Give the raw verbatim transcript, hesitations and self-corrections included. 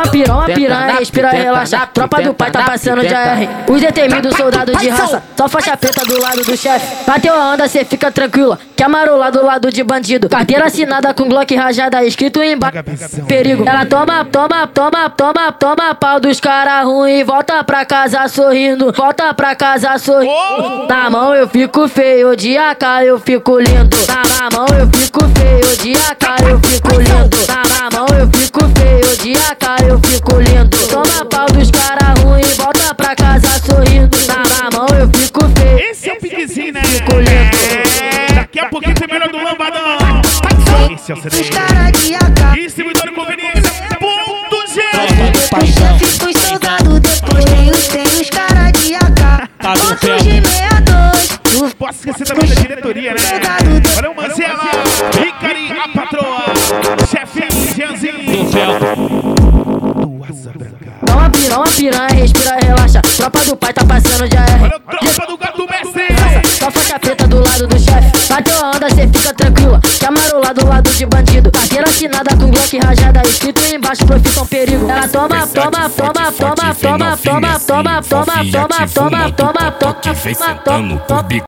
piranha, piranha, respira, relaxa. Tropa do pai tá passando de A R. Os detemidos, soldados de raça, só faixa preta do lado do chefe. Bateu a onda, cê fica tranquila, que amarula do lado de bandido. Carteira assinada com Glock rajada, escrito embaixo, perigo. Ela toma, toma, toma, toma, toma pau dos cara ruim. Volta pra casa sorrindo, volta pra casa sorrindo. Na mão eu fico feio, de A K eu fico lindo. Na mão eu fico feio, de A K eu fico lindo. Na mão eu fico feio, de A K eu fico lindo. Toma pau dos cara ruim, volta pra casa sorrindo. Na mão eu fico feio. Esse é o piquezinho, né? Fico lindo. Daqui a pouquinho tem melhor do Lambadão. Esse é o C D. Distribuidor de conveniência. Ponto G. Os chefes, os soldados, depois tem os, tem os cara de A K. Outros de sessenta e dois. Posso esquecer também da diretoria, né? Olha o Manzela, Ricari, a patroa, chefe Jeanzinho. Toma piranha, piranha, respira, relaxa. Tropa do pai tá passando de A R. Olha o tropa do gato mestre. Só faixa preta do lado do chefe. Bateu a onda, cê fica tranquila, que amarula do lado de bandido. Carteira assinada com Glock rajada, escrito embaixo, profissão perigo. Ela toma, toma, toma, toma, toma, toma, toma, toma, toma, toma, toma, toma, toma, toma, toma, toma, toma.